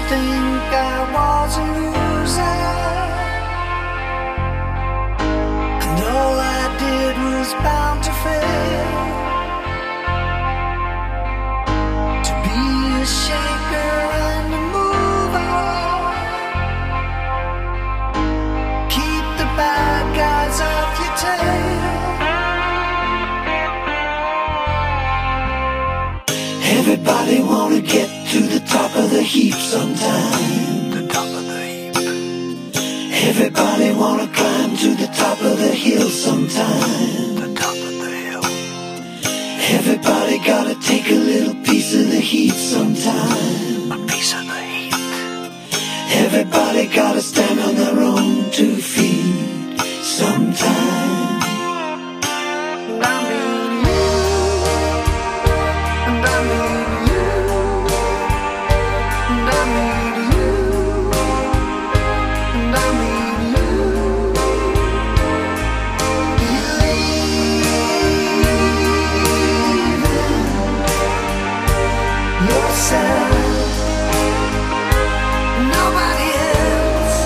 think I was a loser, and all I did was bound to fail. To be a shaker and a mover, keep the bad guys off your tail. Everybody wanna get to the top of the heap sometime. The top of the heap. Everybody wanna climb to the top of the hill sometime. The top of the hill. Everybody gotta take a little piece of the heat sometime. A piece of the heat. Everybody gotta stand on their own 2 feet sometime. Nobody else.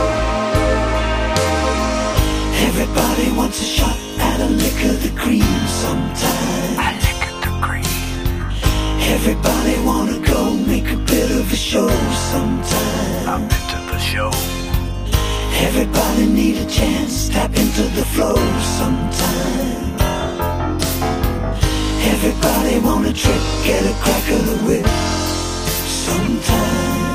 Everybody wants a shot at a lick of the cream sometime. A lick of the cream. Everybody wanna go make a bit of a show sometime. A bit of a show. Everybody need a chance, tap into the flow sometime. Everybody want a trick, get a crack of the whip sometime.